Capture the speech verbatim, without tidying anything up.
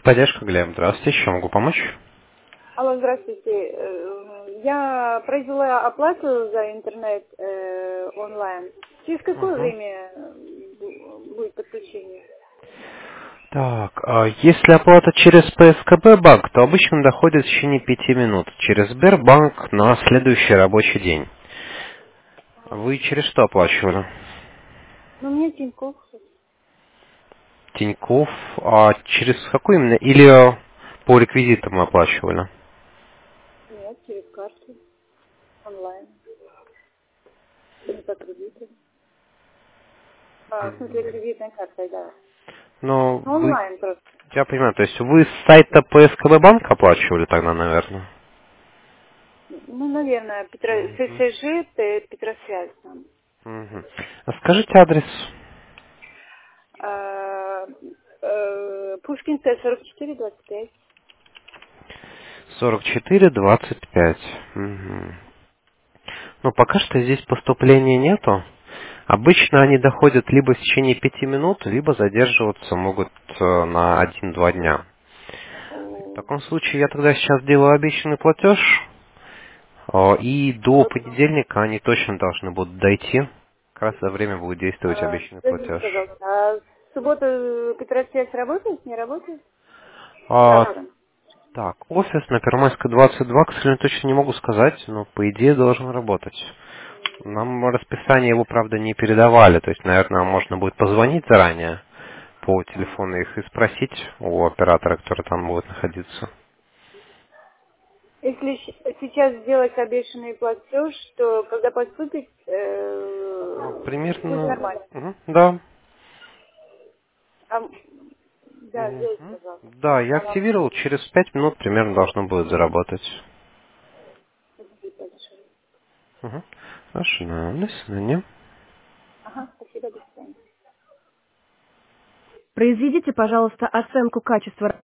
Техподдержка, Глеб. Здравствуйте, чем могу помочь? Алло, здравствуйте. Э, Я произвела оплату за интернет э, онлайн. Через какое Мгм. время бу- будет подключение? Так, а если оплата через ПСКБ банк, то обычно доходит в течение пяти минут. Через Сбербанк на следующий рабочий день. Вы через что оплачивали? Ну, мне Тинькофф. Тинькофф, а через какой именно? Или э, по реквизитам оплачивали? Нет, через карту онлайн. Не по кредиту. А, в смысле, кредитная карта, да. Ну, Ну, вы, онлайн просто. я понимаю, то есть вы с сайта ПСКБ банка оплачивали тогда, наверное? Ну, наверное, Петро... Мгм. ССЖ, Т- Петросвязь там. Мгм. А скажите адрес. А, э, Пушкинская, сорок четыре, двадцать пять. сорок четыре двадцать пять. Мгм. Ну, пока что здесь поступления нету. Обычно они доходят либо в течение пяти минут, либо задерживаться могут э, на один-два дня. В О, таком случае я тогда сейчас делаю обещанный платеж, э, и до хорошо. понедельника они точно должны будут дойти. Как раз за время будет действовать А, обещанный Скажите, платеж. пожалуйста, а в субботу Петросвязь работает, не работает? А, Завтра. так, офис на Первомайской двадцать два, к сожалению, точно не могу сказать, но по идее должен работать. Нам расписание его, правда, не передавали, то есть, наверное, можно будет позвонить заранее по телефону их и спросить у оператора, который там будет находиться. Если щ- сейчас сделать обещанный платеж, то когда поступит, Ну, э, будет примерно, нормально. мгм, да. А, м, да, сделайте, Мгм. пожалуйста. Да, я Ага, активировал, через пять минут примерно должно будет заработать. спасибо большое. Мгм. Хорошо, да, до свидания. Ага, спасибо, до свидания. Произведите, пожалуйста, оценку качества